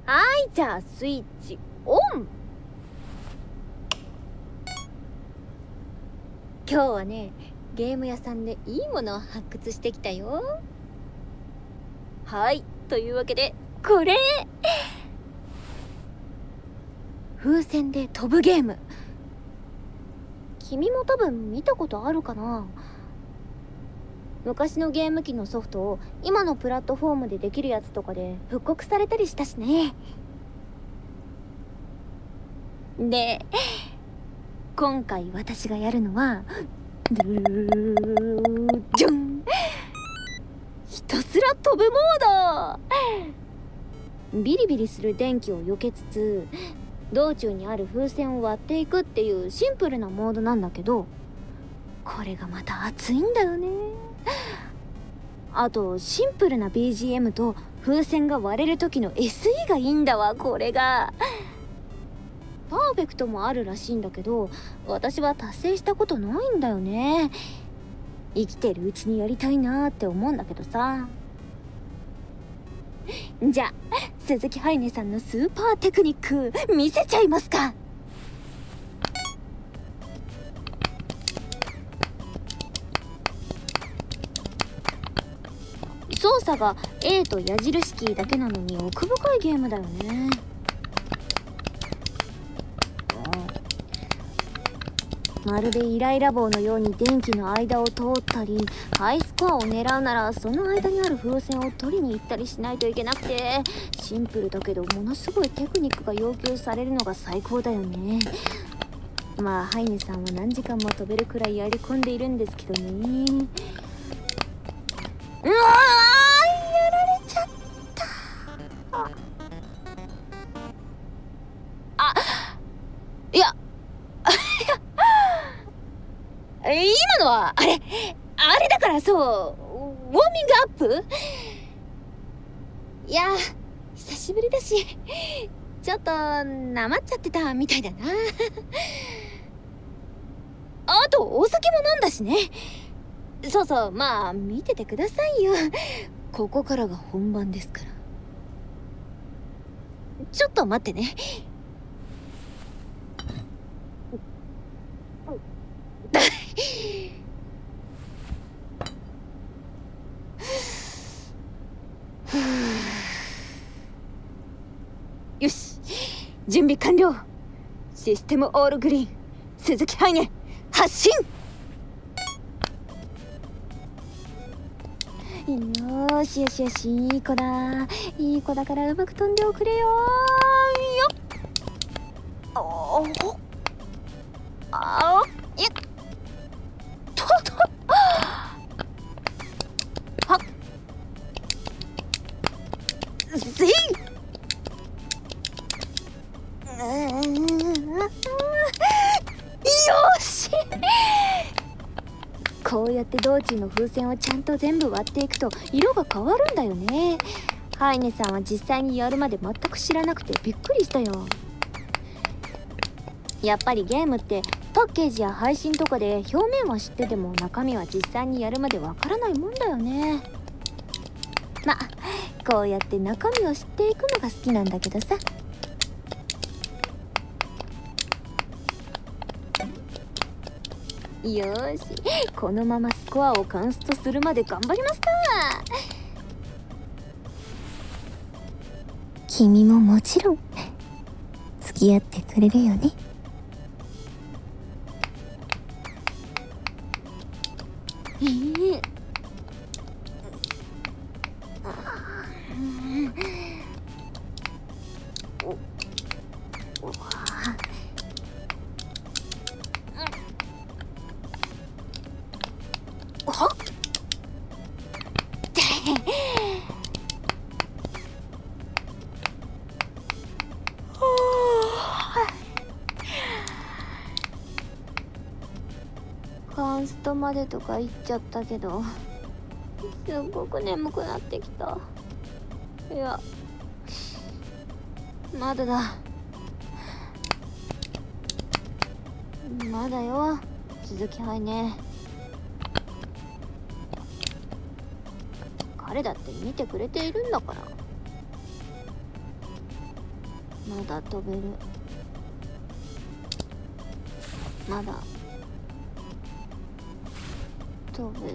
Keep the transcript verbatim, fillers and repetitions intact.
はい、じゃあスイッチオン。今日はね、ゲーム屋さんでいいものを発掘してきたよ。はい、というわけでこれ風船で飛ぶゲーム。君も多分見たことあるかな。昔のゲーム機のソフトを今のプラットフォームでできるやつとかで復刻されたりしたしね。で、今回私がやるのはドゥージュン、ひたすら飛ぶモード。ビリビリする電気を避けつつ道中にある風船を割っていくっていうシンプルなモードなんだけど、これがまた熱いんだよね。あとシンプルな ビージーエム と風船が割れる時の エスイー がいいんだわ。これがパーフェクトもあるらしいんだけど、私は達成したことないんだよね。生きてるうちにやりたいなーって思うんだけどさ。じゃあ鈴木ハイネさんのスーパーテクニック見せちゃいますか。操作が A と矢印キーだけなのに奥深いゲームだよね。まるでイライラ棒のように電気の間を通ったり、ハイスコアを狙うならその間にある風船を取りに行ったりしないといけなくて、シンプルだけどものすごいテクニックが要求されるのが最高だよね。まあハイネさんは何時間も飛べるくらいやり込んでいるんですけどね。うわー、やられちゃった。ああ、いや今のはあれあれだから、そうウォーミングアップ。いや久しぶりだしちょっとなまっちゃってたみたいだなあとお酒も飲んだしね。そうそう、まあ見ててくださいよ。ここからが本番ですから。ちょっと待ってね。よし、準備完了。システムオールグリーン、鈴木ハイネ発進。よーしよしよし、いい子だいい子だからうまく飛んでおくれよ。よっ、おーあー、いっととはっせい。よしこうやって道中の風船をちゃんと全部割っていくと色が変わるんだよね。ハイネさんは実際にやるまで全く知らなくてびっくりしたよ。やっぱりゲームってパッケージや配信とかで表面は知ってても中身は実際にやるまでわからないもんだよね。まあこうやって中身を知っていくのが好きなんだけどさ。よーし、このままスコアをカンストするまで頑張りますか。君ももちろん付き合ってくれるよね。えーはっカンストまでとか言っちゃったけどすっごく眠くなってきた。いやまだだまだよ鈴木ハイネ。彼だって見てくれているんだから。 まだ飛べる。まだ飛ぶ。